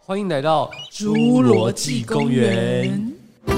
欢迎来到侏罗纪公园。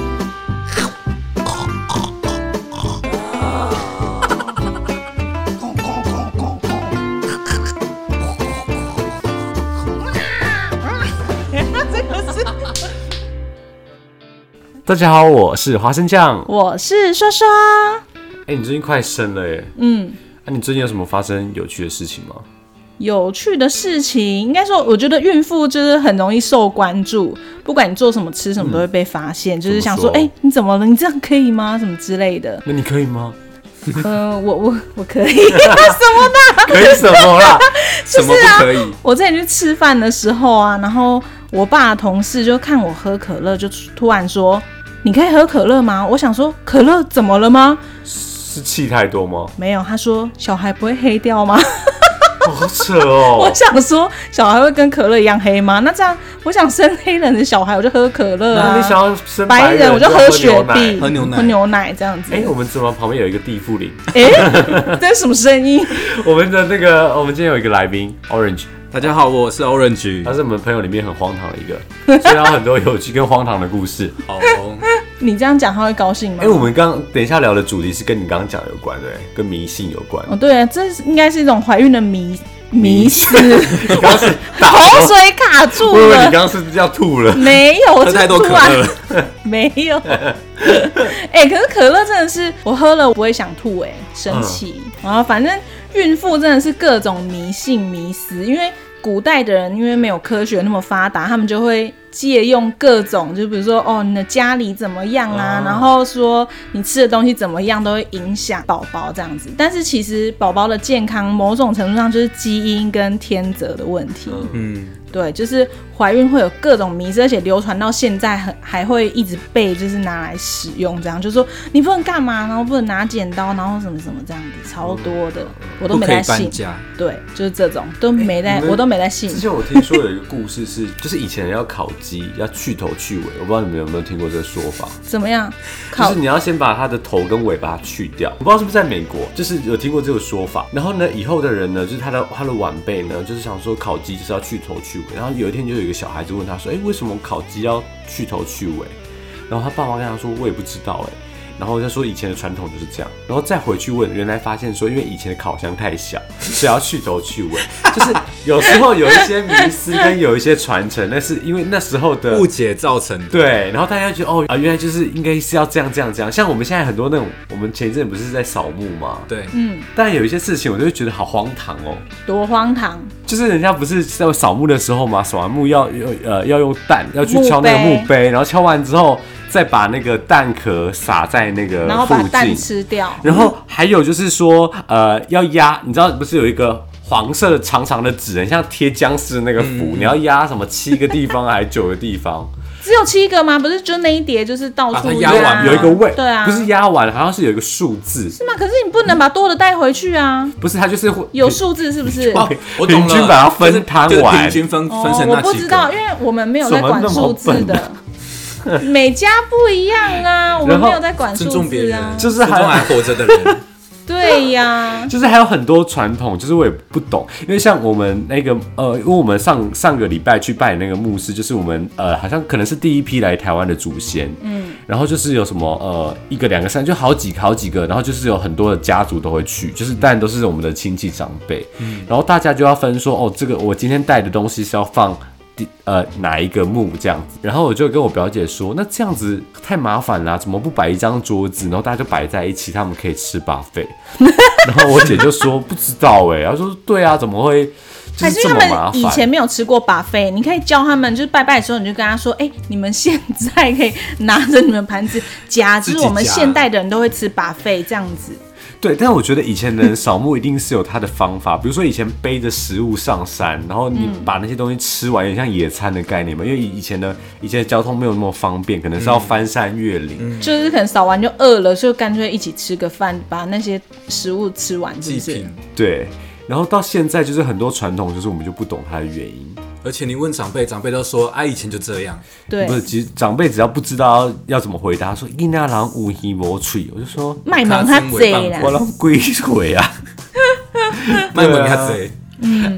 大家好，我是花生酱， 我是刷刷。 你最近快生了耶。你最近有什么发生有趣的事情吗？ 有趣的事情，应该说，我觉得孕妇就是很容易受关注，不管你做什么、吃什么都会被发现。就是想说，你怎么了？你这样可以吗？什么之类的。 那你可以吗？ 我可以。什么的？ 可以什么啦？ 就是啊， 什么不可以？ 我之前去吃饭的时候啊，然后我爸的同事就看我喝可乐，就突然说：“你可以喝可乐吗？”我想说，可乐怎么了吗？ 是气太多吗？ 没有，他说小孩不会黑掉吗？ 好扯哦！ 我想说，小孩会跟可乐一样黑吗？那这样，我想生黑人的小孩，我就喝可乐啊。 那你想要生白人，我就喝雪碧、 喝牛奶这样子。 我们怎么旁边有一个地富林？ 这是什么声音？ 我们今天有一个来宾 Orange。 大家好，我是 Orange， 他是我们朋友里面很荒唐的一个，所以他有很多有趣跟荒唐的故事。 好， 你这样讲他会高兴吗？ 我们等一下聊的主题是跟你刚刚讲有关的，跟迷信有关。 对啊，这应该是一种怀孕的迷思。 你刚刚是口水卡住了。 你刚刚是不是要吐了？ 没有， 喝太多可乐了。 没有。可是可乐真的是我喝了不会想吐，神奇。然后反正孕妇真的是各种迷信迷思，因为古代的人因为没有科学那么发达，他们就会借用各种，就比如说你的家里怎么样啊，然后说你吃的东西怎么样都会影响宝宝这样子。但是其实宝宝的健康某种程度上就是基因跟天择的问题。对，就是怀孕会有各种迷思，而且流传到现在还会一直被就是拿来使用，这样就是说你不能干嘛，然后不能拿剪刀，然后什么什么这样子，超多的，我都没在信。对，就是这种都没在，我都没在信。 之前我听说有一个故事是，就是以前人要烤鸡要去头去尾，我不知道你们有没有听过这个说法？ 怎么样？ 就是你要先把它的头跟尾巴去掉。我不知道是不是在美国，就是有听过这个说法。然后呢，以后的人呢，就是他的晚辈呢，就是想说烤鸡就是要去头去尾。然后有一天就有一个小孩子问他说：“为什么烤鸡要去头去尾？”然后他爸妈跟他说：“我也不知道然后他说以前的传统就是这样，然后再回去问，原来发现说，因为以前的烤箱太小，所以要去头去尾。就是有时候有一些迷思跟有一些传承，那是因为那时候的误解造成的。 对，然后大家觉得原来就是应该是要这样。像我们现在很多那种，我们前一阵不是在扫墓吗？ 对， 但有一些事情我就会觉得好荒唐哦。 多荒唐！就是人家不是在扫墓的时候嘛，扫完墓要用蛋要去敲那个墓碑，然后敲完之后。再把那个蛋壳撒在那个附近， 然后把蛋吃掉。 然后还有就是说，要压，你知道不是有一个黄色的长长的纸，很像贴僵尸的那个符，你要压什么7个地方还是9个地方？ 只有7个吗？不是就那一叠就是到处压完有一个位， 对啊， 不是压完，好像是有一个数字， 是吗？可是你不能把多的带回去啊。 不是，它就是有数字，是不是？ 我懂了，平均把它分摊完， 平均分成那几个。 我不知道，因为我们没有在管数字的。每家不一样啊，我们没有在管数字啊， 就是还活着的人。 对呀， 就是还有很多传统，就是我也不懂，因为像我们那个因为我们上个礼拜去拜那个牧师，就是我们好像可能是第一批来台湾的祖先，然后就是有什么1个2个3，就好几个，然后就是有很多的家族都会去，就是当然都是我们的亲戚长辈，然后大家就要分说这个我今天带的东西是要放。哪一个墓这样子，然后我就跟我表姐说，那这样子太麻烦啦，怎么不摆一张桌子，然后大家就摆在一起，他们可以吃 buffet。然后我姐就说不知道她说对啊，怎么会就是这么麻烦？ 还是他们以前没有吃过 buffet， 你可以教他们，就是拜拜的时候你就跟他说，你们现在可以拿着你们盘子夹，就是我们现代的人都会吃 buffet 这样子。 对，但是我觉得以前的人扫墓一定是有他的方法，比如说以前背着食物上山，然后你把那些东西吃完，有点像野餐的概念嘛。因为以前的交通没有那么方便，可能是要翻山越岭， 就是可能扫完就饿了，就干脆一起吃个饭，把那些食物吃完，是不是？ 对。然后到现在就是很多传统，就是我们就不懂它的原因。 而且你问长辈，长辈都说以前就这样。 对， 不是，其实长辈只要不知道要怎么回答，说囡仔人有耳无嘴，我就说卖萌他贼啦， 我让鬼回啊， 卖萌他贼。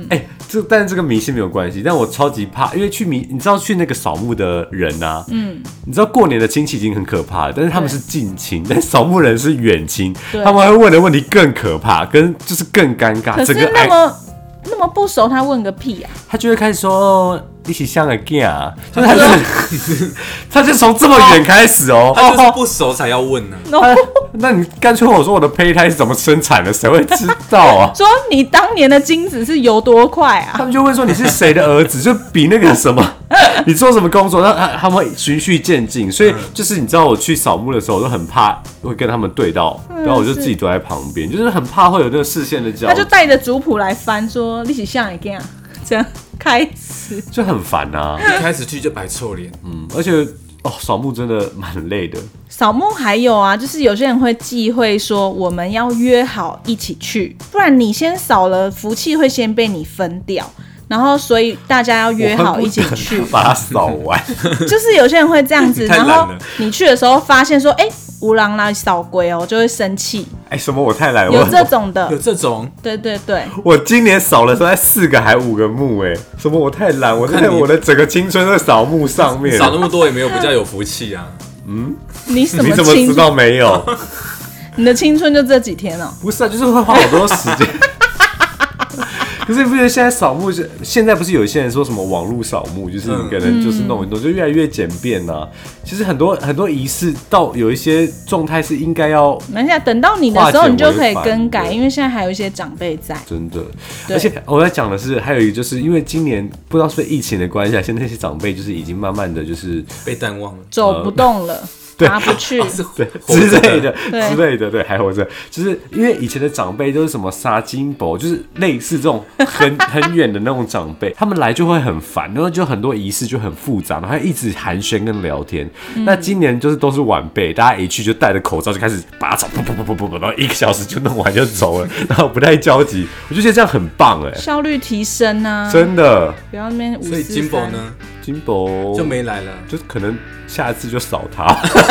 但是这个迷信没有关系，但我超级怕，因为你知道去那个扫墓的人啊，你知道过年的亲戚已经很可怕了，但是他们是近亲，但扫墓人是远亲，他们会问的问题更可怕，就是更尴尬。 可是那么不熟，他问个屁啊！ 他就会开始说你是像个 gay 啊，就是他就从这么远开始哦， 他就是不熟才要问呢。 那你干脆问我说我的胚胎是怎么生产的，谁会知道啊？ 说你当年的精子是游多快啊？ 他们就会说你是谁的儿子，就比那个什么，你做什么工作，那他们会循序渐进，所以就是你知道我去扫墓的时候，我都很怕会跟他们对到，然后我就自己躲在旁边，就是很怕会有那个视线的交集。 他就带着族谱来翻，说你是像个 gay 啊，这样开始就很烦啊。 一开始去就摆臭脸， 而且扫墓真的蛮累的。 扫墓还有啊，就是有些人会忌讳说我们要约好一起去，不然你先扫了，福气会先被你分掉。然后，所以大家要约好一起去， 把它扫完。 就是有些人会这样子，然后你去的时候发现说，有人来扫龟哦，就会生气。 什么我太懒了？ 有这种的， 有这种？ 对对对。 我今年扫了大概4个还5个墓，什么我太懒？我在我的整个青春在扫墓上面， 扫那么多也没有比较有福气啊。 你怎么知道没有？ 你的青春就这几天哦？ 不是啊，就是会花好多时间。可是不觉得现在扫墓现在不是有一些人说什么网络扫墓，就是你可能就是弄一弄，就越来越简便啊。其实很多仪式到有一些状态是应该要， 等到你的时候你就可以更改，因为现在还有一些长辈在。 真的，而且我在讲的是，还有一个就是因为今年不知道是不是疫情的关系，现在那些长辈就是已经慢慢的就是被淡忘了， 走不动了。爬不去， 对之类的，对，还活着，就是因为以前的长辈都是什么杀金箔，就是类似这种很远的那种长辈，他们来就会很烦，然后就很多仪式就很复杂，然后一直寒暄跟聊天。那今年就是都是晚辈，大家一去就戴着口罩就开始拔草，噗，然后1个小时就弄完就走了，然后不太焦急，我就觉得这样很棒效率提升啊， 真的。 不要那边543。 所以金箔呢？ 金箔就没来了， 就是可能下次就扫他。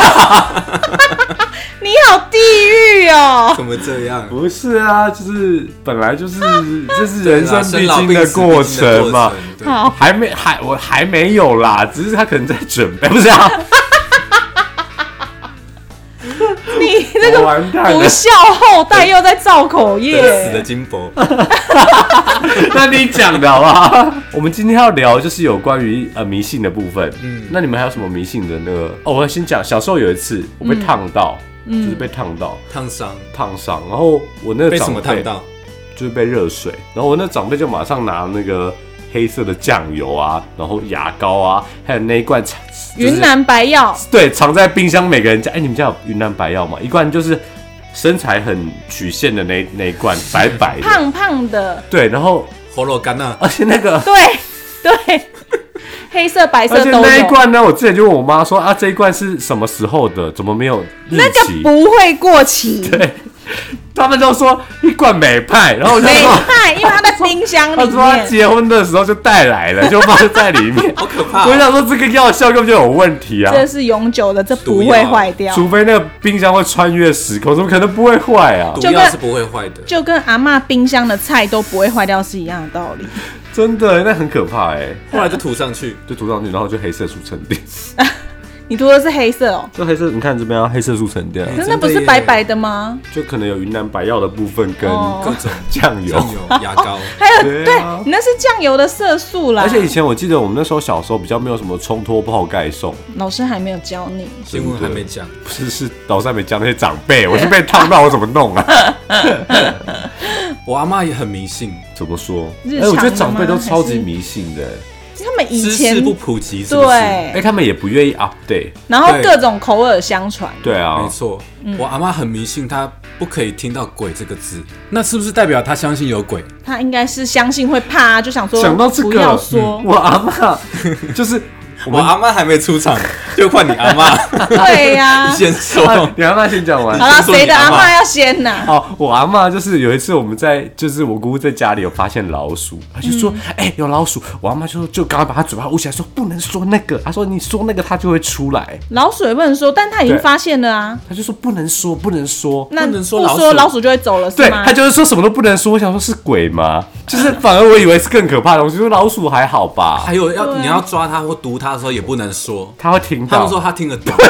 你好地狱哦！ 怎么这样？ 不是啊，就是本来就是这是人生必经的过程嘛。 好， 我还没有啦，只是他可能在准备，不是啊？ 你这个不孝后代又在造口业， 死的金箔。 那你讲的好不好？我们今天要聊就是有关于迷信的部分。那你们还有什么迷信的那个？我先讲，小时候有一次我被烫到，就是被烫伤，然后我那个长辈被什么烫到？ 就是被热水，然后我那长辈就马上拿那个黑色的酱油啊，然后牙膏啊，还有那一罐云南白药， 对，藏在冰箱每个人家。你们家有云南白药吗？一罐就是身材很曲线的那一罐，白白的， 胖胖的， 对，然后喉咙干啊， 而且那个对，黑色白色都有。 而且那一罐呢，我之前就问我妈说啊，这一罐是什么时候的？怎么没有日期？ 那个不会过期。 对。他们都说一罐美派，然后我就说美派，因为他在冰箱里面。 他说他结婚的时候就带来了，就放在里面， 好可怕。 我想说这个药效根本就有问题啊！ 这是永久的，这不会坏掉， 除非那个冰箱会穿越时空，怎么可能不会坏啊？ 毒药是不会坏的， 就跟阿嬷冰箱的菜都不会坏掉是一样的道理。 真的，那很可怕后来就涂上去， 然后就黑色素沉淀。 你涂的是黑色哦， 这黑色，你看这边啊，黑色素沉淀， 可是那不是白白的吗？ 就可能有云南白药的部分跟各种酱油、 牙膏， 还有对，你那是酱油的色素啦。 而且以前我记得我们那时候小时候比较没有什么冲脱泡盖送， 老师还没有教你， 新闻还没讲， 是老师还没教那些长辈，我是被烫到，我怎么弄啊？ 我阿嬷也很迷信， 怎么说？我觉得长辈都超级迷信的。 他们以前知识不普及，是不是？ 对， 他们也不愿意 update， 然后各种口耳相传。 对啊， 没错。我阿嬷很迷信，她不可以听到鬼这个字，那是不是代表她相信有鬼？ 她应该是相信会怕，就想说想到这个， 不要说。 我阿嬷就是我阿妈还没出场，就换你阿妈对呀、 先说。 你阿妈先讲完。 好了，谁的阿先说你阿嬷嬷要先呐？ 哦，我阿嬷就是有一次我们就是我姑姑在家里有发现老鼠，她就说，有老鼠，我阿嬷就赶快把她嘴巴捂起来说不能说那个，她说你说那个它就会出来， 老鼠也不能说，但他已经发现了啊。 她就说不能说不能说。 那不能说不老鼠说老鼠就会走了，是对， 吗？ 她就是说什么都不能说，我想说是鬼吗？就是反而我以为是更可怕的东西，说老鼠还好吧， 还有对啊你要抓它或毒它的时候也不能说， 它会听到。 他们说他听得懂。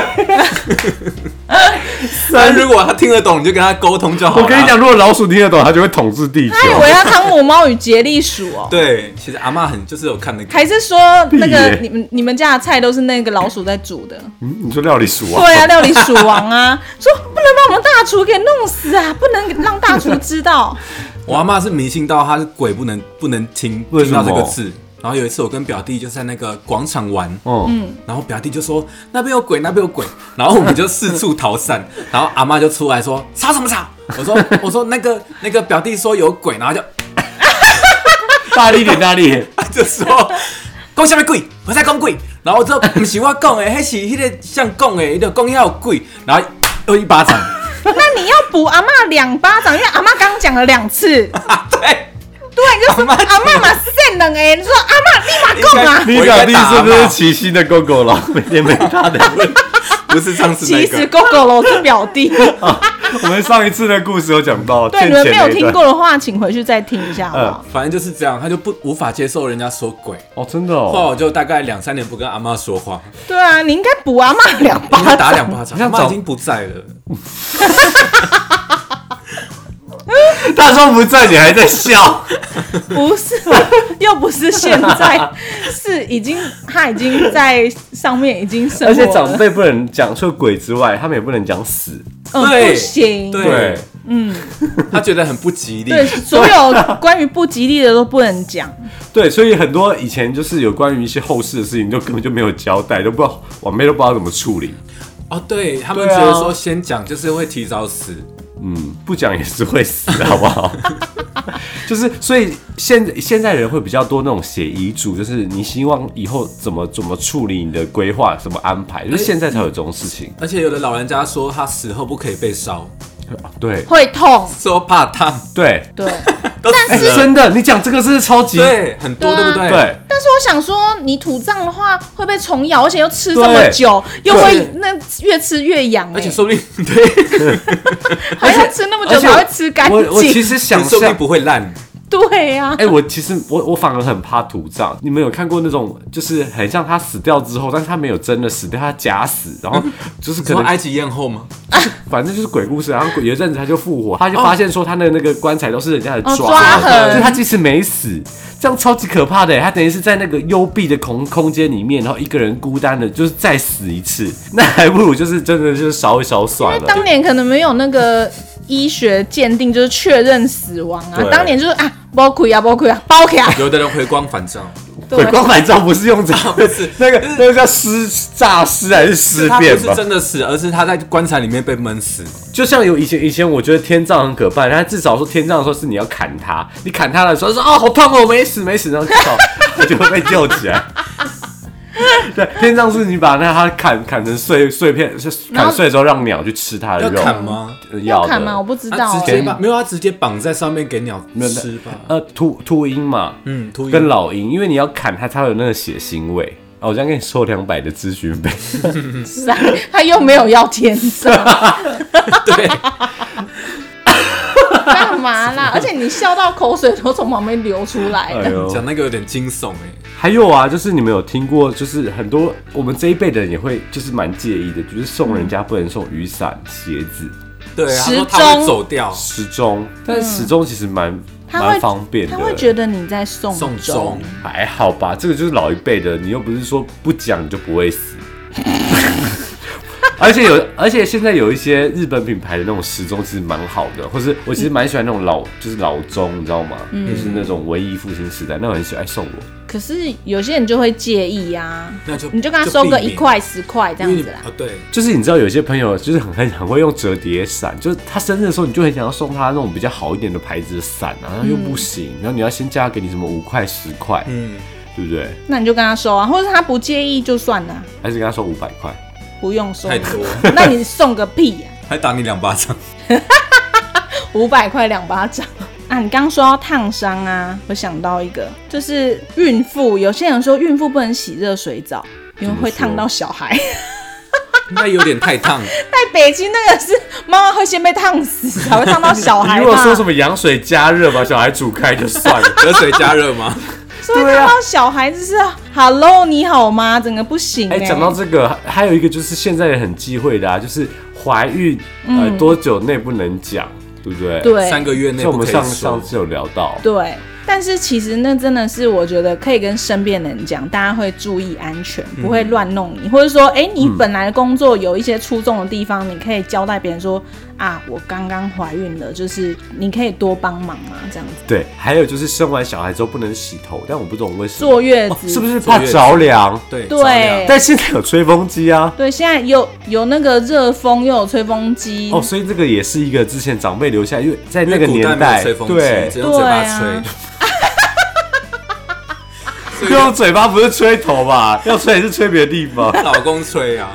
但如果他听得懂，你就跟他沟通就好了。 我跟你讲，如果老鼠听得懂，它就会统治地球。 他以为要汤姆猫与杰利鼠哦。 对，其实阿嬷就是有看那个， 还是说那个屁耶你们家的菜都是那个老鼠在煮的？ 你说料理鼠啊？ 对啊，料理鼠王啊，说不能把我们大厨给弄死啊，不能让大厨知道。 我阿嬷是迷信到她是鬼不能听为什么到这个字。然后有一次我跟表弟就在那个广场玩，然后表弟就说那边有鬼，那边有鬼，然后我们就四处逃散，然后阿嬷就出来说吵什么吵？我说那个表弟说有鬼，然后就大力一点，大力一点。 就说讲什么鬼？我在讲鬼，然后我说不是我讲的，那是那个像讲的，就讲要有鬼，然后又一巴掌。 那你要补阿嬷2巴掌，因为阿嬷刚讲了2次。 对。 对，就是阿嬷嘛善人哎，你说阿嬷立马讲啊。 你表弟是不是齐心的狗狗了？每天没他的问。 不是上次那其实个。 狗狗楼是表弟。 我们上一次的故事有讲到， 对，你们没有听过的话，请回去再听一下好不好？ 反正就是这样，他就无法接受人家说鬼。 哦，真的后来哦。 我就大概2-3年不跟阿嬷说话， 对啊，你应该补阿嬷2巴掌。 应该打2巴掌。 像早阿嬷已经不在了， 他说不在，你还在笑。 不是，又不是现在，是他已经在上面已经生活了。 而且长辈不能讲除了鬼之外，他们也不能讲死。 对不行。 对，他觉得很不吉利。 对，所有关于不吉利的都不能讲。 对，所以很多以前就是有关于一些后事的事情，就根本就没有交代，都不知道晚辈都不知道怎么处理。 哦，对他们对啊觉得说先讲就是会提早死。 不讲也是会死，好不好？就是所以现在人会比较多那种写遗嘱，就是你希望以后怎么处理你的规划，怎么安排，就是现在才有这种事情。 而且有的老人家说他死后不可以被烧， 对会痛。 说怕烫。 对， 对， 都死了。 真的，你讲这个是超级对，很多对啊对不对？ 对。 但是我想说，你土葬的话会被虫咬，而且又吃这么久，又对会那越吃越痒、 而且说不定对， 还要吃那么久才会吃干净。 我其实想说不定象， 不会烂。 对呀、 我其实我反而很怕土葬。你们有看过那种，就是很像他死掉之后，但是他没有真的死掉，他假死，然后就是可能说埃及艳后吗？ 反正就是鬼故事。然后有一阵子他就复活，他就发现说他的那个棺材都是人家的抓痕， 痕就是他即使没死，这样超级可怕的。他等于是在那个幽闭的空间里面，然后一个人孤单的，就是再死一次，那还不如就是真的就是烧一烧算了。 当年可能没有那个医学鉴定，就是确认死亡啊。 对当年就是包亏啊，包亏啊，包起来。 有的人回光返照， 鬼光返照不是用这不是那个叫诈尸还是尸他不是变吧？ 真的死，而是他在棺材里面被闷死。 就像以前我觉得天葬很可怕，但至少说天葬的时候是你要砍他，你砍他的时候说好痛哦，没死，然后至少他就会被救起来。对，天葬是你把它砍成碎片，砍碎之后让鸟去吃它的要肉。 砍吗？ 要看吗？我的。 不知道、 他直接欸。 没有，他直接绑在上面给鸟吃吧。 秃鹰嘛， 秃鹰跟老鹰，因为你要砍它才会有那个血腥味。哦，我这样跟你收200的咨询费。 他又没有要天葬， 对， 干嘛啦？而且你笑到口水都从旁边流出来了。 哎呦， 讲那个有点惊悚哎。 还有啊，就是你们有听过，就是很多我们这一辈的人也会就是蛮介意的，就是送人家不能送雨伞、鞋子、 对，他时说他钟会走掉。 时钟，但是时钟其实蛮他会方便的。 他会觉得你在送送钟钟， 还好吧，这个就是老一辈的，你又不是说不讲你就不会死。而且现在有一些日本品牌的那种时钟其实蛮好的，或是我其实蛮喜欢那种就是老钟，你知道吗？就是那种文艺复兴时代，那我很喜欢送我。 可是有些人就会介意啊， 那就你就跟他收个避免 1块10块这样子啦。 对， 就是你知道有些朋友就是很会用折叠伞，就是他生日的时候你就很想要送他那种比较好一点的牌子的伞啊，然后又不行，然后你要先加给你什么5块10块， 对不对？ 那你就跟他收啊，或者他不介意就算了， 还是跟他收500块？ 不用收， 太多， 那你送个屁呀、 还打你2巴掌。 500块2巴掌啊！你刚刚说到烫伤啊，我想到一个，就是孕妇，有些人说孕妇不能洗热水澡，因为会烫到小孩。 那有点太烫。 在北京那个是妈妈会先被烫死，才会烫到小孩。 你如果说什么羊水加热把小孩煮开就算了， 热水加热吗？ 所以烫到小孩就是，Hello， 你好吗？整个不行。 讲到这个，还有一个就是现在人很忌讳的啊，就是怀孕多久内不能讲，对不对？ 对 ，3个月内不可以说。 我们上次有聊到。 对。但是其实那真的是我觉得可以跟身边的人讲，大家会注意安全，不会乱弄你，或者说，你本来的工作有一些出众的地方，你可以交代别人说啊，我刚刚怀孕了，就是你可以多帮忙啊，这样子。 对，还有就是生完小孩之后不能洗头，但我不懂为什么坐月子、 是不是怕着凉？ 对。 但现在有吹风机啊。 对，现在有那个热风，又有吹风机。 所以这个也是一个之前长辈留下，因为在那个年代， 古代没有吹风机， 对， 只用嘴巴吹。 用嘴巴不是吹头吧？要吹也是吹别的地方。 老公吹啊。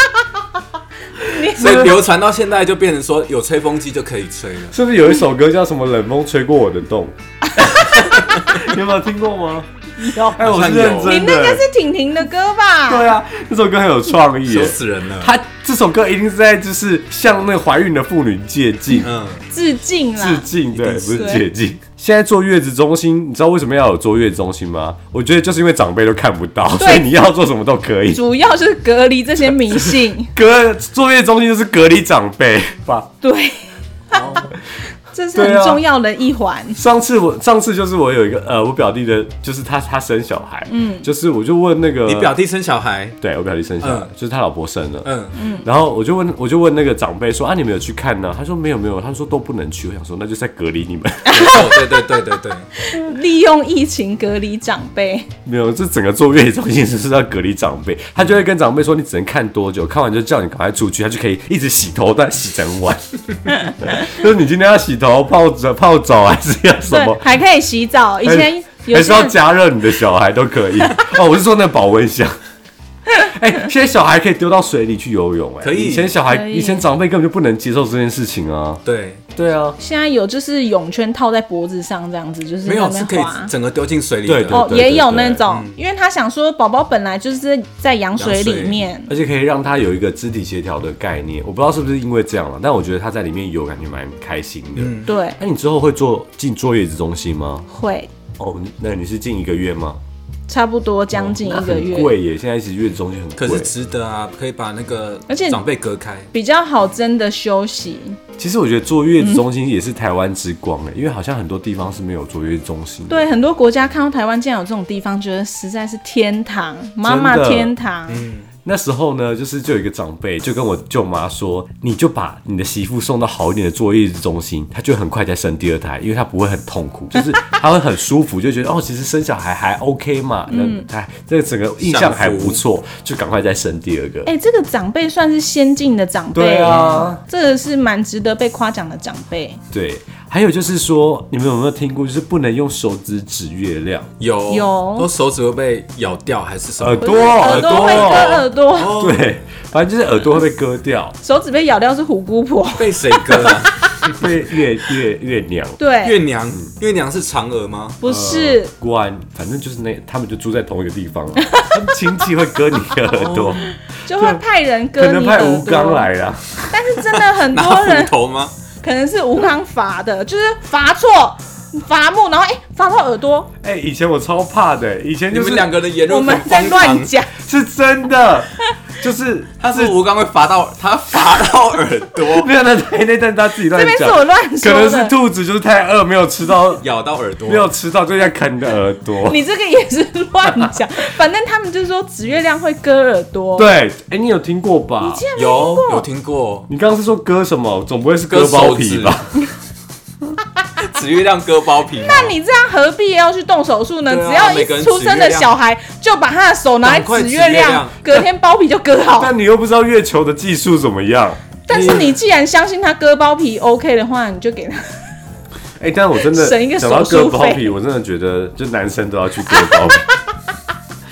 所以流传到现在就变成说有吹风机就可以吹了。 是不是有一首歌叫什么冷风吹过我的洞？你有没有听过吗？ 有， 我是认真的。 你那个是婷婷的歌吧？ 对啊，这首歌很有创意， 羞死人了。 他这首歌一定是在就是向那个怀孕的妇女借镜， 致敬啦， 致敬，对，不是借镜。现在坐月子中心，你知道为什么要有坐月子中心吗？我觉得就是因为长辈都看不到，所以你要做什么都可以。 主要就是隔离这些迷信。 坐月子中心就是隔离长辈吧？ 对。这是很重要的一环。 上次就是我有一个我表弟的，就是他生小孩，就是我就问那个你表弟生小孩， 对我表弟生小孩，就是他老婆生了，然后我就问那个长辈说啊，你们有去看呢？他说没有，他说都不能去。我想说那就在隔离你们。 对， 利用疫情隔离长辈。 没有，这整个坐月子中心是要隔离长辈，他就会跟长辈说你只能看多久，看完就叫你赶快出去，他就可以一直洗头，但洗整晚。就是你今天要洗头。泡澡还是要什么？ 还可以洗澡。以前还是要加热你的小孩都可以。我是说那保温箱。现在小孩可以丢到水里去游泳， 可以。 以前长辈根本就不能接受这件事情啊。对啊。 现在有就是泳圈套在脖子上这样子，就是没有是可以整个丢进水里的。 对， 也有那种，因为他想说宝宝本来就是在羊水里面， 而且可以让他有一个肢体协调的概念。我不知道是不是因为这样了，但我觉得他在里面游感觉蛮开心的。 对。 那你之后会进坐月子中心吗？ 会。 那你是进1个月吗？ 差不多将近1个月， 很贵耶！现在其实月子中心很贵， 可是值得啊，可以把那个长辈隔开， 比较好真的休息。 其实我觉得坐月子中心也是台湾之光因为好像很多地方是没有坐月子中心的。 对，很多国家看到台湾竟然有这种地方，觉得实在是天堂，妈妈天堂。 那时候呢，就有一个长辈就跟我舅妈说，你就把你的媳妇送到好一点的坐月子中心，她就很快再生第2胎，因为她不会很痛苦，就是她会很舒服，就觉得其实生小孩还 OK 嘛，这个整个印象还不错，就赶快再生第2个。 这个长辈算是先进的长辈， 对啊， 这个是蛮值得被夸奖的长辈。 对，还有就是说，你们有没有听过，就是不能用手指指月亮？ 有，说手指会被咬掉还是什么？ 耳朵会割耳朵。 对，反正就是耳朵会被割掉。 手指被咬掉是虎姑婆。 被谁割啊？ 被月娘。 对， 月娘是嫦娥吗？ 不是， 官，反正就是他们就住在同一个地方啊。他们亲戚会割你的耳朵， 就会派人割你的耳朵。 可能派吴刚来啦。 但是真的很多人拿斧头吗？ 可能是吴刚罚的，就是罚错。伐木，然后罚到耳朵。 以前我超怕的，以前就是你们2个的言论我们在乱讲， 是真的，就是他是吴刚会罚到耳朵， 没有那阵他自己乱讲， 这边是我乱说的， 可能是兔子就是太饿没有吃到， 咬到耳朵， 没有吃到就在啃你的耳朵。 你这个也是乱讲，反正他们就是说指月亮会割耳朵。 对，你有听过吧？ 你竟然没听过？ 有听过。 你刚刚是说割什么？总不会是割包皮吧？ 指月亮割包皮吗？ 那你这样何必要去动手术呢？只要一出生的小孩就把他的手拿来指月亮，隔天包皮就割好。 但你又不知道月球的技术怎么样。 但是你既然相信他割包皮 OK 的话，你就给他。 但我真的省一个手术费。 讲到割包皮，我真的觉得就男生都要去割包皮。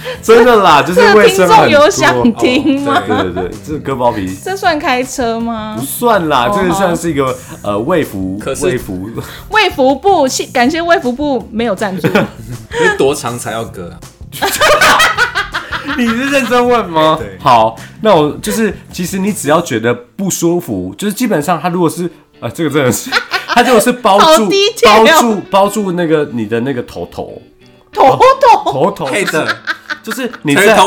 真的啦，就是卫生很多。 听众有想听吗？ 对，这个割包皮， 这算开车吗？ 不算啦，这个算是一个卫福部，感谢卫福部没有赞助。 是多长才要割啊？ 你是认真问吗？ 对， 好，那我就是其实你只要觉得不舒服，就是基本上他如果是这个真的是，他如果是包住那个你的那个头黑的， 就是你在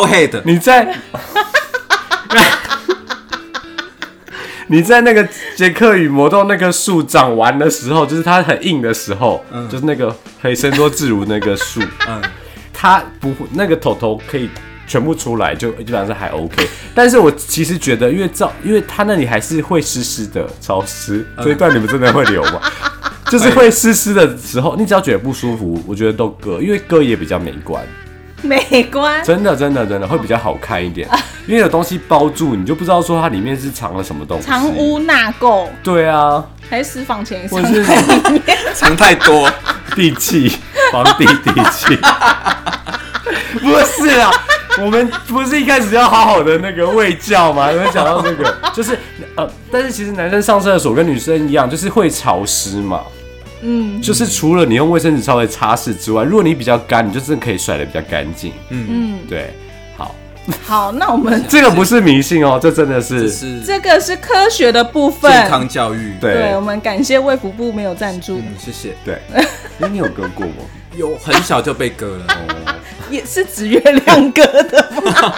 你在那个杰克与魔豆那个树长完的时候，就是它很硬的时候，就是那个可以伸缩自如那个树，它不那个头可以全部出来，就基本上是还 OK。但是我其实觉得，因为它那里还是会湿湿的、潮湿，这一段你们真的会留吗？就是会湿湿的时候，你只要觉得不舒服，我觉得都割，因为割也比较美观。 美观， 真的会比较好看一点，因为有东西包住，你就不知道说它里面是藏了什么东西。 藏污纳垢。对啊， 还是私房钱藏在里面， 藏太多， 地契，房地契。不是啊，我们不是一开始要好好的那个卫教吗？有没有讲到这个？就是但是其实男生上厕所跟女生一样，就是会潮湿嘛。就是除了你用卫生纸稍微擦拭之外，如果你比较干，你就真的可以甩得比较干净。对， 好，那我们这个不是迷信哦，这真的是这个是科学的部分， 健康教育。 对，我们感谢卫福部没有赞助， 谢谢。 对，你有割过吗？ 有，很小就被割了。 也是指月亮割的吗？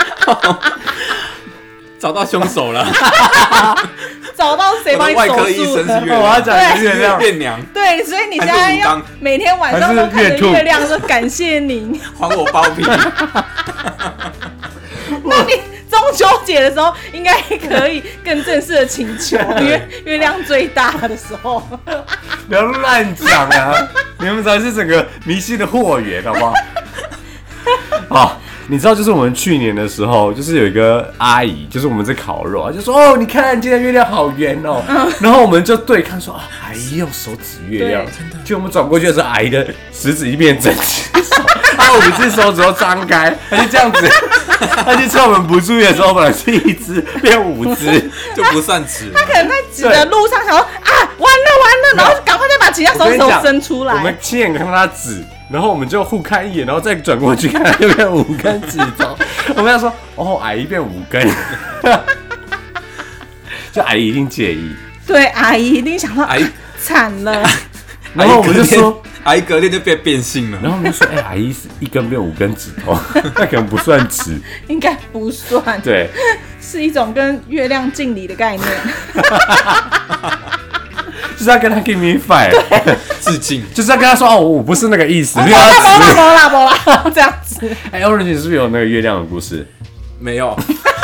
找到凶手了。 找到谁帮你手术的？ 外科医生是月亮， 我要讲月亮变娘。 对，所以你现在要每天晚上都看着月亮说感谢你， 还我包皮。 那你中秋节的时候应该可以更正式的请求，因为月亮最大的时候。 不要乱讲啊！你们才是整个迷信的货源，好不好？好。你知道，就是我们去年的时候，就是有一个阿姨，就是我们在烤肉，就说：“哦，你看今天月亮好圆哦。”然后我们就对看说：“阿姨用手指月亮。”真的。就我们转过去的时候，阿姨的食指一变整齐，她5只手指都张开，她就这样子，她就趁我们不注意的时候，本来是1只变5只， 就不算指。 她可能在指的路上想说：“啊，完了，然后赶快再把其他手指头伸出来。” 我们亲眼看她指。然后我们就互看一眼，然后再转过去看，又变5根指头。我们要说，阿姨变5根，就阿姨一定介意。 对，阿姨一定想到，阿姨惨了。 然后我们就说， 阿姨隔天就变性了。 然后我们就说，阿姨是1根变5根指头，那可能不算指， 应该不算。 对， 是一种跟月亮敬礼的概念。 就是要跟他 give me five， 致敬， 就是要跟他说我不是那个意思， 没啦，这样子。 Orange 你是不是有那个月亮的故事？ 没有。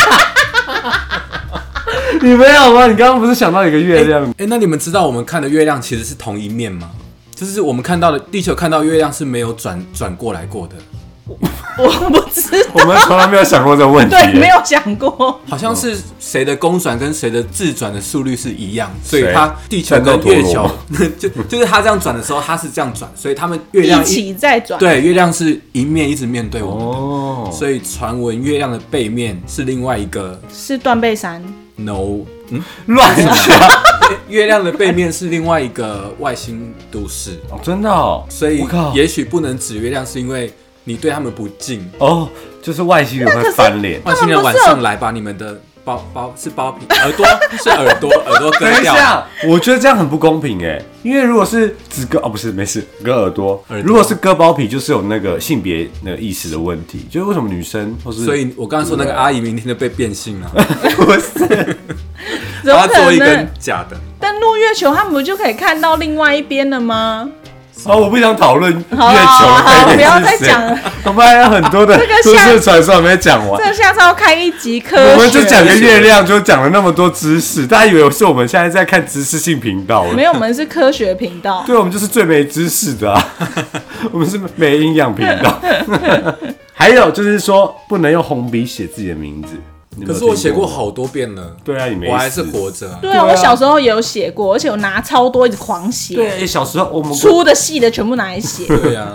你没有吗？你刚刚不是想到一个月亮？ 那你们知道我们看的月亮其实是同一面吗？就是我们看到的地球看到月亮是没有转过来过的。 我不知道， 我们从来没有想过这个问题。 对，没有想过。 好像是谁的公转跟谁的自转的速率是一样，所以它地球跟月球就是它这样转的时候，它是这样转，所以他们月亮一起在转。 对，月亮是一面一直面对我们的，所以传闻月亮的背面是另外一个， 是断背山。 No， 乱讲。 月亮的背面是另外一个外星都市哦，真的哦。 所以也许不能指月亮，是因为你对他们不敬哦，就是外星人会翻脸， 外星人晚上来把你们的包皮耳朵是耳朵割掉。 等一下，我觉得这样很不公平哎，因为如果是只割不是没事割耳朵，如果是割包皮，就是有那个性别那个意识的问题，就是为什么女生或是， 所以我刚刚说那个阿姨明天就被变性了， 不是， 她做一根假的。 登陆月球，他们不就可以看到另外一边了吗？ 我不想讨论月球的，不要再讲了。 我们还有很多的都市传说还没讲完。 这下次要开一集科学， 我们就讲个月亮，就讲了那么多知识，大家以为是我们现在在看知识性频道？ 没有，我们是科学频道。 对，我们就是最没知识的啊，我们是没营养频道。还有就是说，不能用红笔写自己的名字。 可是我写过好多遍了。 对啊，你没事， 我还是活着。 对啊，我小时候也有写过，而且我拿超多，一直狂写。 对，小时候我们粗的细的全部拿来写。 对啊，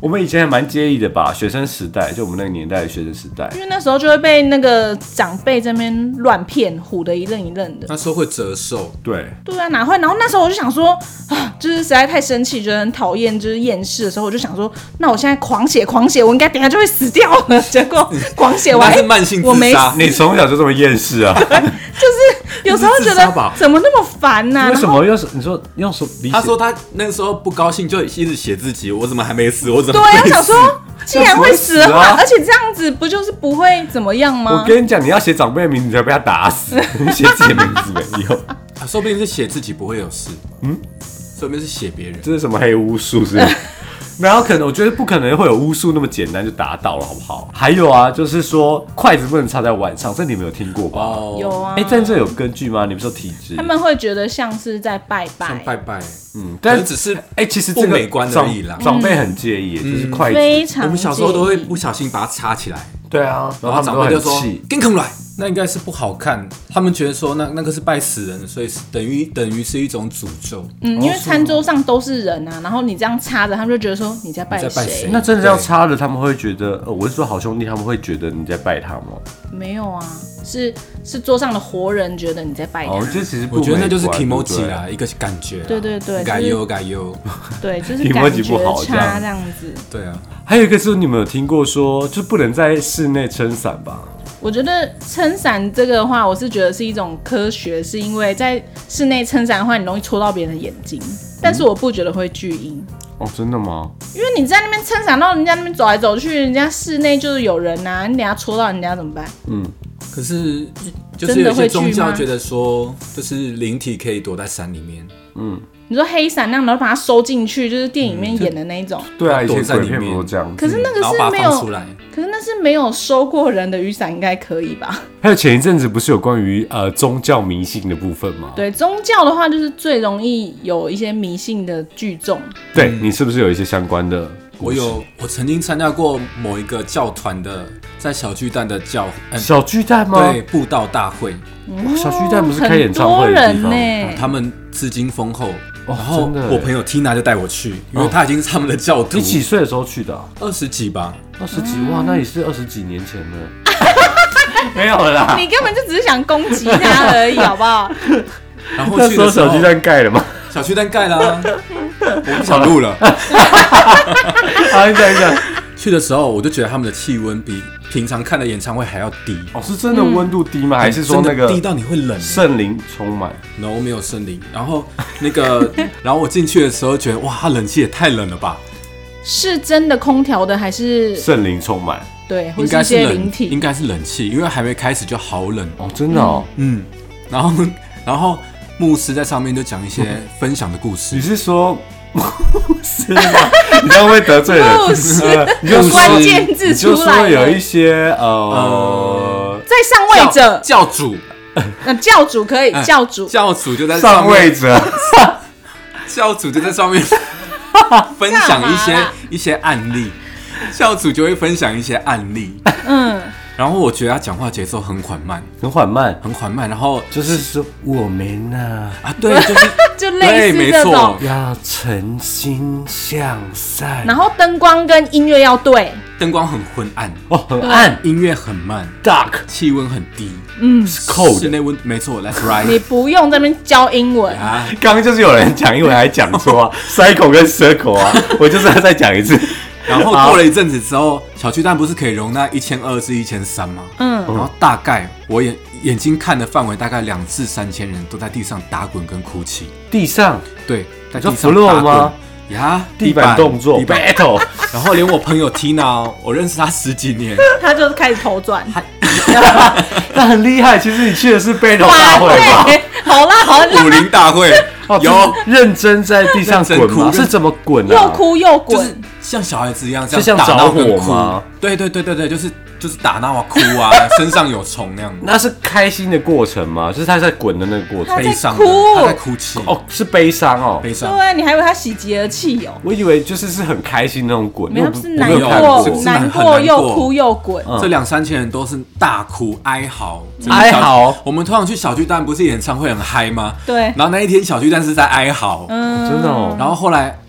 我们以前还蛮介意的吧，学生时代，就我们那个年代的学生时代， 因为那时候就会被那个长辈这边乱骗，唬得一愣一愣的。 那时候会折寿， 对啊，哪会？然后那时候我就想说啊，就是实在太生气，觉得很讨厌，就是厌世的时候，我就想说，那我现在狂写，我应该等一下就会死掉了。结果狂写完， 那是慢性我没自杀。 你从小就这么厌世啊？ 就是有时候觉得怎么那么烦呢？ 为什么用你说用什么理解？ 他说他那个时候不高兴，就一直写自己，我怎么还没死？我怎么对， 没死？ 我想说，既然会死的话， 啊、 而且这样子不就是不会怎么样吗？ 我跟你讲，你要写长辈的名字，你才被他打死。你写自己的名字没用， 说不定是写自己不会有事。说不定是写别人。 这是什么黑巫术是不是？然后可能我觉得不可能会有巫术那么简单就达到了，好不好？还有啊，就是说筷子不能插在碗上，这你们有听过吧？ 有啊。 但这有根据吗？你们说体质？ 他们会觉得像是在拜拜， 像拜拜。 但只是其实这个不美观而已啦。 长辈很介意，就是筷子。 非常介意。 我们小时候都会不小心把它插起来。 对啊，然后长辈就说“跟空来”，那应该是不好看。他们觉得说那个是拜死人的，所以等于是一种诅咒。 因为餐桌上都是人啊，然后你这样插着，他们就觉得说你在拜谁？ 那真的这样插着，他们会觉得，我是说好兄弟，他们会觉得你在拜他吗？ 没有啊，是桌上的活人觉得你在拜他。 这其实我觉得那就是 kimochi 啦，一个感觉。 对， 改优。 对，就是感觉差这样子。 对啊。 还有一个是你们有听过说，就不能在室内撑伞吧？ 我觉得撑伞这个的话，我是觉得是一种科学，是因为在室内撑伞的话，你容易戳到别人的眼睛，但是我不觉得会巨婴。 真的吗？ 因为你在那边撑伞，然后人家那边走来走去，人家室内就是有人啊，你等下戳到人家怎么办？ 可是就是有些宗教觉得说，就是灵体可以躲在伞里面。 你说黑伞那样，然后把它收进去，就是电影里面演的那一种。 对啊，以前鬼片不都这样子。 可是那个是没有，可是那是没有收过人的雨伞，应该可以吧？ 还有前一阵子不是有关于宗教迷信的部分吗？ 对，宗教的话就是最容易有一些迷信的聚众。 对，你是不是有一些相关的？ 我曾经参加过某一个教团的，在小巨蛋的小巨蛋吗？ 对，布道大会。 小巨蛋不是开演唱会的地方？ 他们资金丰厚。然后我朋友 Tina 就带我去，因为他已经是他们的教徒。 你几岁的时候去的 ？20几吧。 20几，哇，那也是20几年前了。没有啦， 你根本就只是想攻击他而已，好不好？ 然后那时候小巨蛋盖了吗？ 小巨蛋盖了啊，我不想录了。 好，你讲。 去的时候我就觉得他们的气温比平常看的演唱会还要低。 是真的温度低吗？还是说那个低到你会冷？ 圣灵充满 ？No， 没有圣灵。然后然后我进去的时候觉得，哇，它冷气也太冷了吧？是真的空调的还是圣灵充满？ 对，或是一些灵体， 应该是冷气，因为还没开始就好冷真的然后牧师在上面就讲一些分享的故事。 你是说？是吗？你这样会得罪人。 你就关键字出来， 你就说有一些在上位者教主， 教主可以，教主就在上位者， 教主就在上面分享一些案例，教主就会分享一些案例。然后我觉得他讲话节奏很缓慢，然后就是说我们对， 就类似这种， 要诚心向善， 然后灯光跟音乐要对， 灯光很昏暗很暗， 音乐很慢 ，dark， 气温很低 ，cold， 室内温没错 ，that's right。 你不用在那边教英文刚刚就是有人讲英文还讲错cycle 跟 circle 我就是要再讲一次。 然后过了一阵子之后，小巨蛋不是可以容纳1200至1300吗？然后大概我眼睛看的范围大概2至3千人都在地上打滚跟哭泣。 地上？ 对，在地上打滚呀， 地板动作 battle。 然后连我朋友 Tina， 我认识他10几年， 他就开始头转。 那很厉害。其实你去的是 battle 大会吧？ 好啦， 武林大会有认真在地上滚吗？是怎么滚又哭又滚， 就是像小孩子一样， 是像着火吗？ 对，就是打闹哭身上有虫那样。 那是开心的过程吗？就是他在滚的那个过程， 悲伤，他在哭泣。 是悲伤悲伤。 对，你还以为他喜极而泣我以为就是很开心那种滚， 没有，是难过又哭又滚。 这2、3千人都是大哭哀嚎。我们通常去小巨蛋不是演唱会很嗨吗？ 对。 然后那一天小巨蛋是在哀嚎， 真的。 然后后来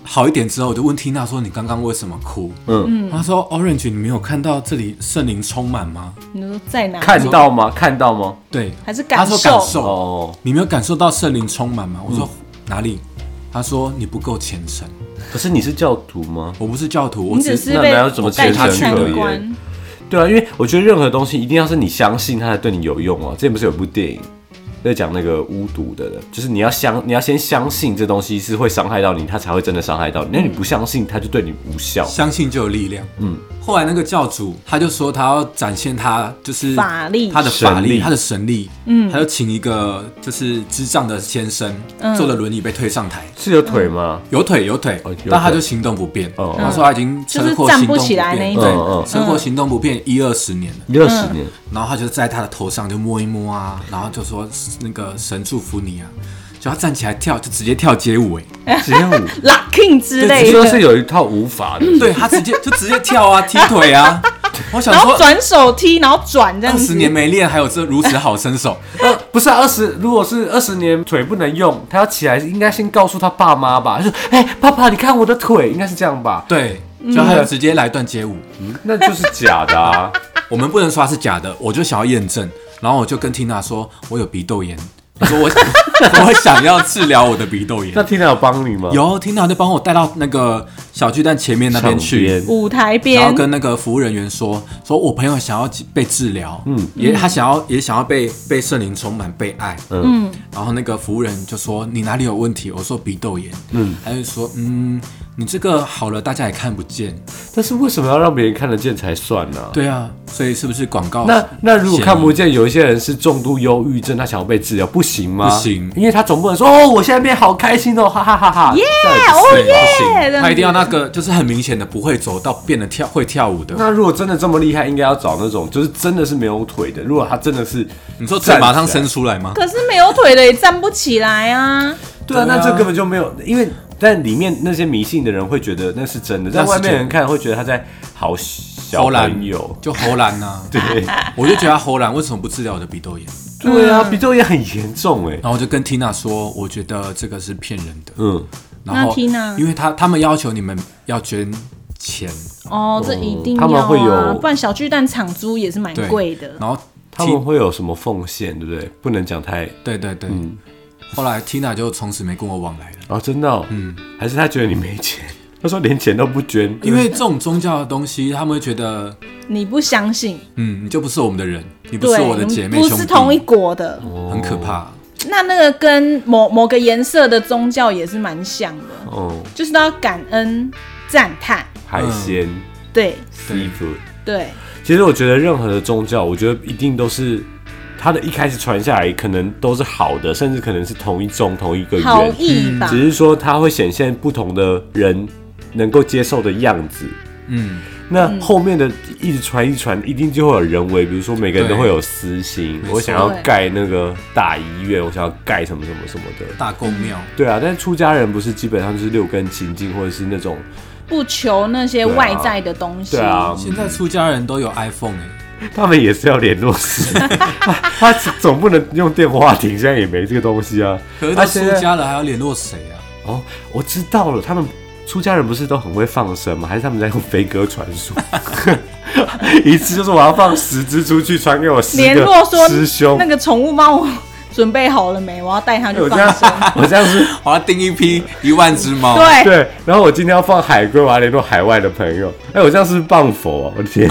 好一点之后，我就问 Tina 说：“你刚刚为什么哭？”她说 ：“Orange， 你没有看到这里圣灵充满吗？” 你说在哪？ 看到吗？看到吗？ 对， 还是感受？ 她说感受。哦，你没有感受到圣灵充满吗？我说哪里？她说你不够虔诚。 可是你是教徒吗？ 我不是教徒，我只是那要怎么虔诚可以？对啊，因为我觉得任何东西一定要是你相信它才对你有用啊。之前不是有部电影在讲那个巫毒的，就是你要先相信这东西是会伤害到你，它才会真的伤害到你。那你不相信，它就对你无效。 相信就有力量。后来那个教主他就说他要展现他就是法力， 他的法力，他的神力。他就请一个就是智障的先生坐了轮椅被推上台。 是有腿吗？ 有腿，但他就行动不便。他说他已经车祸就是站不起来那一种。车祸行动不便10-20年了。 10-20年。 然后他就在他的头上就摸一摸啊，然后就说那个神祝福你啊。就他站起来跳，就直接跳街舞街舞 locking 之类的， 说是有一套舞法的。 对，他直接跳啊，踢腿啊。我想说， 然后转手踢，然后转这样子。 20年没练，还有这如此好身手？ 不是如果是20年腿不能用，他要起来应该先告诉他爸妈吧，就说：“爸爸，你看我的腿。”应该是这样吧？ 对，就还有直接来段街舞， 那就是假的啊。 我们不能说它是假的，我就想要验证，然后我就跟 Tina 说，我有鼻窦炎。我说我想要治疗我的鼻窦炎。 那 Tina 有帮你吗？ 有 Tina 就帮我带到那个小巨蛋前面那边去， 舞台边， 然后跟那个服务人员说我朋友想要被治疗，他想要被圣灵充满，被爱，然后那个服务人就说你哪里有问题？我说鼻窦炎，他就说你这个好了，大家也看不见， 但是为什么要让别人看得见才算呢？ 对啊，所以是不是广告？ 那如果看不见，有一些人是重度忧郁症，他想要被治疗，不行吗？ 不行， 因为他总不能说我现在变好开心哦，哈哈哈哈， 耶，哦耶， 他一定要那个就是很明显的不会走到变得会跳舞的。 那如果真的这么厉害，应该要找那种就是真的是没有腿的。如果他真的是， 你说腿马上伸出来吗？ 可是没有腿的也站不起来啊。 对啊，那这根本就没有，因为。但里面那些迷信的人会觉得那是真的，在外面人看会觉得他在好小朋友， 就齁懒呐。 对， 我就觉得他齁懒，为什么不治疗我的鼻窦炎？ 对啊，鼻窦炎很严重哎。 然后我就跟 Tina 说，我觉得这个是骗人的。然后 Tina， 因为他们要求你们要捐钱。 哦，这一定要啊， 他们会有， 不然小巨蛋场租也是蛮贵的。 然后他们会有什么奉献，对不对？不能讲太。 对。后来 Tina 就从此没跟我往来了。 哦，真的哦？还是他觉得你没钱？他说连钱都不捐， 因为这种宗教的东西，他们会觉得你不相信， 你就不是我们的人，你不是我的姐妹兄弟， 不是同一国的， 很可怕。 那个跟某个颜色的宗教也是蛮像的，就是都要感恩、赞叹、 海鲜， 对 ，seafood， 对。 其实我觉得任何的宗教，我觉得一定都是。它的一开始传下来可能都是好的，甚至可能是同一种同一个源， 好意吧， 只是说它会显现不同的人能够接受的样子。那后面的一直传，一定就会有人为，比如说每个人都会有私心，我想要盖那个大医院，我想要盖什么的大公庙。 对啊，但是出家人不是基本上就是六根清净，或者是那种不求那些外在的东西。 对啊， 现在出家人都有 iPhone 他们也是要联络师，他总不能用电话亭，现在也没这个东西啊。 可是他出家了还要联络谁啊？ 哦，我知道了，他们出家人不是都很会放生吗？还是他们在用飞鸽传书？一次就是我要放10只出去，传给我10个师兄。 那个宠物帮我准备好了没？我要带它去放生。 我这样是， 我要订一批10000只猫。 对， 然后我今天要放海龟，我要联络海外的朋友。我这样是不是谤佛啊？我的天！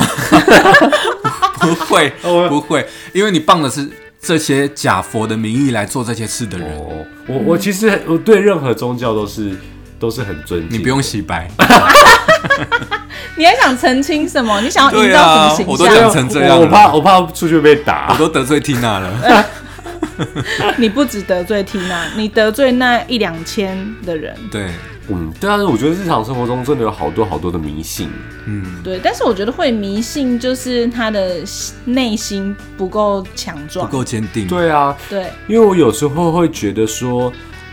不会，因为你谤的是这些假佛的名义来做这些事的人。 我其实我对任何宗教都是很尊敬。 你不用洗白。 你还想澄清什么？你想要营造什么形象？ 我都讲成这样了， 我怕出去被打。 我都得罪 Tina 了。 你不只得罪 Tina， 你得罪那1-2000的人。 对。 对啊，我觉得日常生活中真的有好多的迷信。 对，但是我觉得会迷信就是他的内心不够强壮， 不够坚定。 对啊， 对， 因为我有时候会觉得说，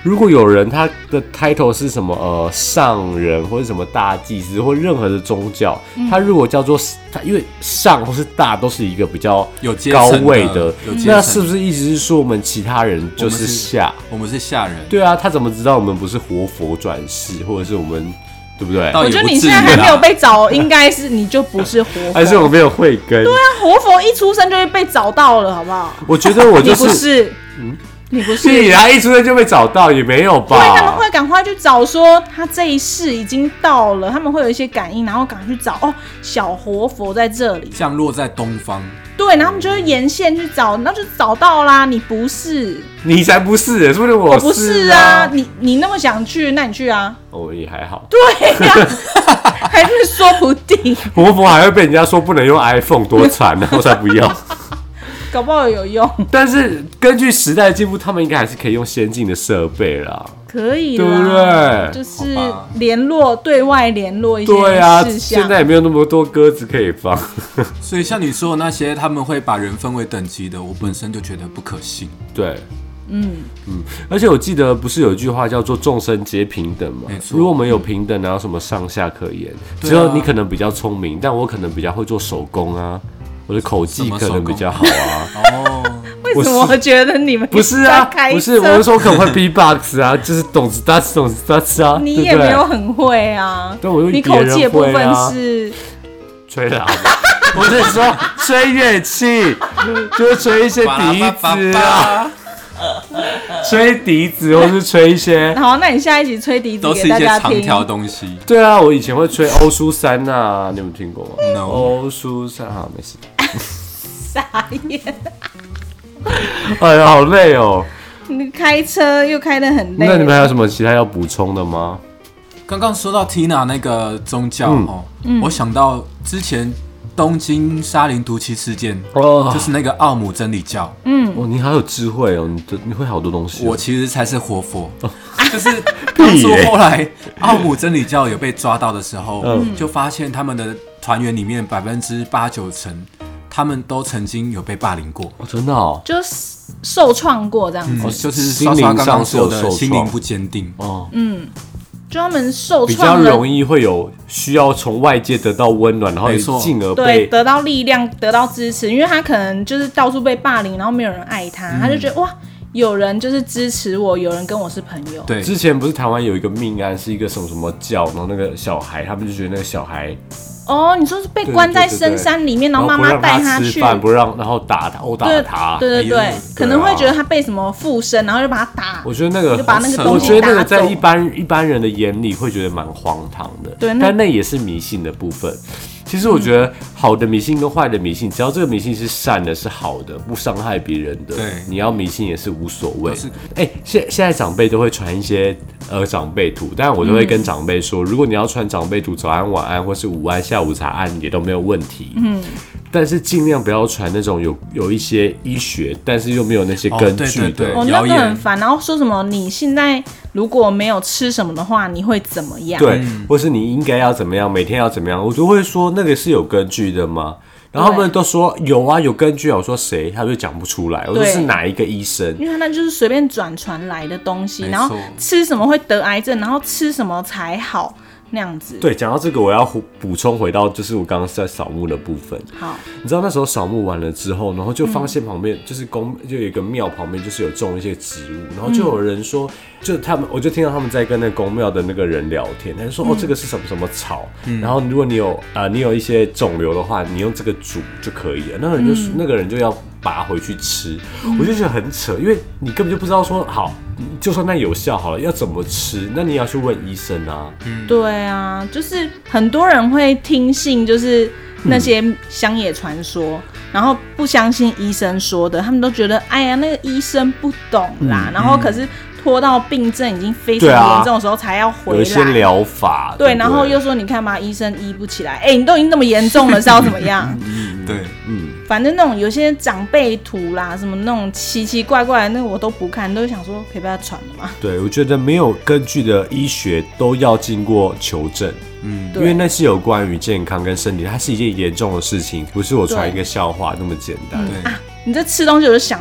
如果有人他的 title 是什么上人或者什么大祭司或任何的宗教，他如果叫做他，因为上或是大都是一个比较高位的，那是不是意思是说我们其他人就是下？ 我们是下人。 对啊，他怎么知道我们不是活佛转世，或者是我们？对不对？ 我觉得你现在还没有被找，应该是你就不是活佛， 还是我没有慧根？ 对啊，活佛一出生就会被找到了，好不好？ 我觉得我就是， 你不是，你不是， 屁啊！一出生就被找到也没有吧？ 对，他们会赶快去找，说他这一世已经到了，他们会有一些感应，然后赶快去找哦，小活佛在这里， 降落在东方。 对，然后他们就会沿线去找，那就找到啦。你不是， 你才不是，说不定我不是啊。你那么想去，那你去啊。 我也还好。 对呀、还是说不定。 活佛还会被人家说不能用 iPhone， 多惨呢！我才不要。 搞不好有用。 但是根据时代的进步，他们应该还是可以用先进的设备啦。 可以啦， 对不对？ 就是联络对外联络一些对啊， 事项。 现在也没有那么多鸽子可以放。 所以像你说的那些，他们会把人分为等级的，我本身就觉得不可信。 对。而且我记得不是有一句话叫做众生皆平等吗？如果我们有平等，哪有什么上下可言？只有你可能比较聪明，但我可能比较会做手工啊，我的口技可能比较好啊。 哦，为什么我觉得你们不是啊？不是，我是说可能会 B-box 啊，就是懂子哒子懂子哒子啊。 你也没有很会啊， 但我你口技的部分是吹喇叭。我是说吹乐器，就是吹一些笛子啊。吹笛子，或是吹一些。 好，那你下一集吹笛子给大家听。 都是一些长条东西。 对啊，我以前会吹欧舒珊啊，你有没有听过吗？ No。 欧舒珊，好，没事。 傻眼。 哎呀，好累哦。 你开车又开得很累。 那你们还有什么其他要补充的吗？ 刚刚说到 Tina 那个宗教我想到之前东京沙林毒气事件，就是那个奥姆真理教。 你好有智慧哦，你会好多东西。 我其实才是活佛，就是当初后来奥姆真理教有被抓到的时候，就发现他们的团员里面8%-9%，他们都曾经有被霸凌过。 真的哦， 就是受创过这样子， 就是刷刷刚刚说的心灵不坚定。 就他们受创比较容易会有需要从外界得到温暖，然后进而对得到力量、得到支持，因为他可能就是到处被霸凌，然后没有人爱他，他就觉得哇，有人就是支持我，有人跟我是朋友。 对，之前不是台湾有一个命案，是一个什么什么教，然后那个小孩，他们就觉得那个小孩。 哦，你说是被关在深山里面，然后妈妈带他去， 不让，然后打他，殴打他。 对，可能会觉得他被什么附身，然后就把他打。 我觉得那个， 就把那个东西打走。 我觉得那个在一般人的眼里会觉得蛮荒唐的，对，但那也是迷信的部分。其实我觉得好的迷信跟坏的迷信，只要这个迷信是善的、是好的，不伤害别人的， 对， 你要迷信也是无所谓。现在长辈都会传一些长辈图，但我都会跟长辈说，如果你要传长辈图，早安、晚安或是午安、下午茶安也都没有问题。但是尽量不要传那种有一些医学，但是又没有那些根据的那个很烦。然后说什么你现在如果没有吃什么的话，你会怎么样？ 对，或是你应该要怎么样，每天要怎么样，我都会说那个是有根据的吗？然后他们都说有啊，有根据啊。我说谁，他就讲不出来。我说是哪一个医生？ 因为他那就是随便转传来的东西，然后吃什么会得癌症，然后吃什么才好。那样子。 对，讲到这个，我要补充回到就是我刚刚在扫墓的部分。 好， 你知道那时候扫墓完了之后，然后就发现旁边就是就有一个庙旁边就是有种一些植物，然后就有人说，就他们我就听到他们在跟那宫庙的那个人聊天，他就说这个是什么什么草，然后如果你有一些肿瘤的话，你用这个煮就可以了。那个人就要拔回去吃，我就觉得很扯，因为你根本就不知道说好，就算那有效好了，要怎么吃，那你也要去问医生啊。 对啊，就是很多人会听信就是那些乡野传说，然后不相信医生说的，他们都觉得哎呀那个医生不懂啦，然后可是拖到病症已经非常严重的时候才要回来， 有一些疗法， 对，然后又说你看嘛，医生医不起来，你都已经那么严重了，是要怎么样？ 对， 反正那种有些长辈图啦，什么那种奇奇怪怪的，那个我都不看，都想说可以不要传了嘛。 对，我觉得没有根据的医学都要经过求证，因为那是有关于健康跟身体，它是一件严重的事情，不是我传一个笑话那么简单。 对啊，你这吃东西我就想到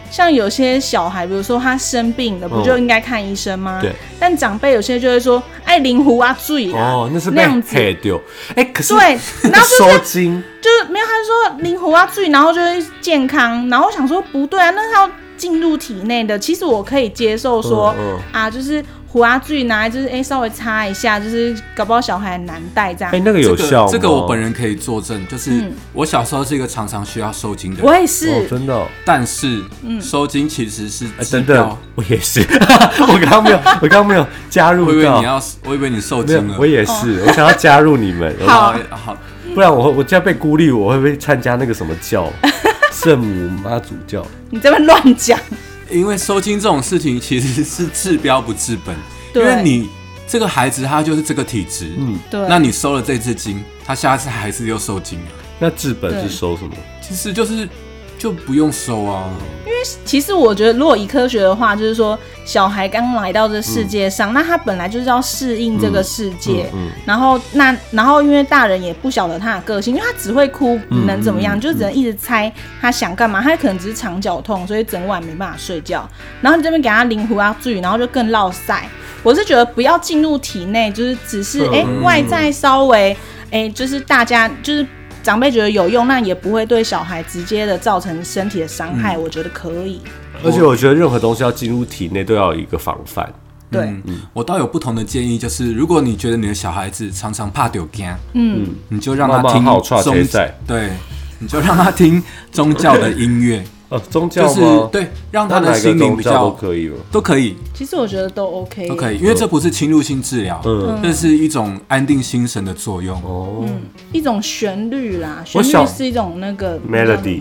像有些小孩，比如说他生病了，不就应该看医生吗？ 对。 但长辈有些就会说，爱灵狐啊，醉啊， 哦，那是被那样子黑掉。可是对，然后收金就是没有，他就说灵狐啊醉，然后就会健康，然后我想说不对啊，那是要进入体内的。其实我可以接受说，就是胡啊醉拿来就是稍微擦一下，就是搞不好小孩很难带这样。 那个有效吗？ 这个我本人可以作证，就是我小时候是一个常常需要收金的人。 我也是， 真的。 但是收金其实是真的，我也是。我刚刚没有加入到。 我以为你受精了。 我也是，我想要加入你们。 好， 不然我这样被孤立，我会不会参加那个什么教？圣母妈祖教？ 你这边乱讲。 因为收金这种事情其实是治标不治本，因为你这个孩子他就是这个体质， 对， 那你收了这支金，他下次还是又受精了。 那治本是收什么？ 其实就不用收啊。 因为其实我觉得，如果以科学的话，就是说小孩刚来到这世界上，那他本来就是要适应这个世界，然后因为大人也不晓得他的个性，因为他只会哭，能怎么样？就只能一直猜他想干嘛。他可能只是肠绞痛，所以整晚没办法睡觉。然后你这边给他灵狐啊注意，然后就更落塞。我是觉得不要进入体内，就是只是外在稍微就是大家就是长辈觉得有用，那也不会对小孩直接的造成身体的伤害，我觉得可以。 而且我觉得任何东西要进入体内都要有一个防范。 对， 我倒有不同的建议，就是如果你觉得你的小孩子常常怕丢惊，你就让他听对，你就让他听宗教的音乐。 宗教吗？ 就是对，让他的心灵比较都可以吗？ 都可以。 其实我觉得都 OK， 都可以，因为这不是侵入性治疗，这是一种安定心神的作用。 一种旋律啦，旋律是一种那个 melody，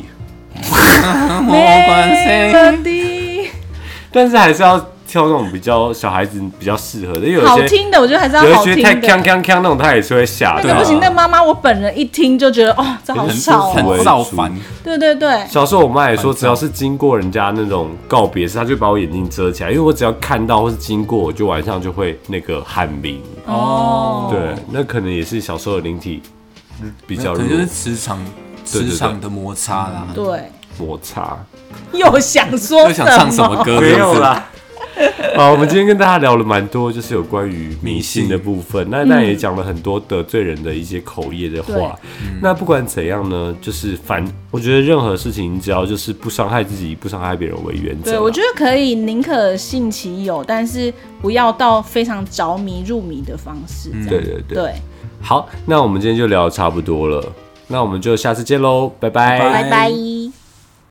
melody， 但是还是要挑那种比较小孩子比较适合的，因为有些好听的，我觉得还是要好听的。 有一些太锵锵锵那种，他也是会吓的。 那个不行，那妈妈我本人一听就觉得这好吵， 很造烦。 对对对。 小时候我妈也说，只要是经过人家那种告别式，她就把我眼睛遮起来，因为我只要看到或是经过，我就晚上就会那个喊鸣。对，那可能也是小时候的灵体比较弱， 可能就是磁场的摩擦啦。 对， 摩擦。 又想说又想唱什么歌？ 没有啦。好，我们今天跟大家聊了蛮多，就是有关于迷信的部分。那也讲了很多得罪人的一些口业的话。那不管怎样呢，就是我觉得任何事情，只要就是不伤害自己、不伤害别人为原则。 对，我觉得可以宁可信其有，但是不要到非常着迷入迷的方式。对。 好，那我们今天就聊得差不多了，那我们就下次见喽，拜拜， 拜拜。